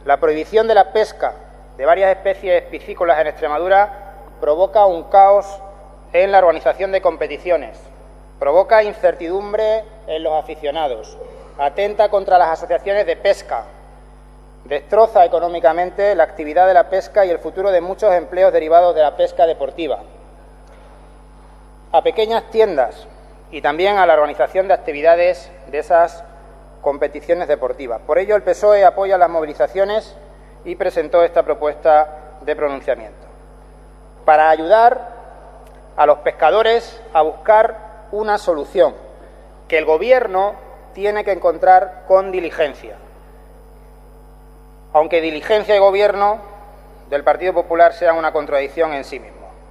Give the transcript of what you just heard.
La prohibición de la pesca de varias especies piscícolas en Extremadura provoca un caos en la organización de competiciones, provoca incertidumbre en los aficionados, atenta contra las asociaciones de pesca, destroza económicamente la actividad de la pesca y el futuro de muchos empleos derivados de la pesca deportiva, a pequeñas tiendas y también a la organización de actividades de esas competiciones deportivas. Por ello, el PSOE apoya las movilizaciones y presentó esta propuesta de pronunciamiento para ayudar a los pescadores a buscar una solución que el Gobierno tiene que encontrar con diligencia. Aunque diligencia y Gobierno del Partido Popular sean una contradicción en sí misma.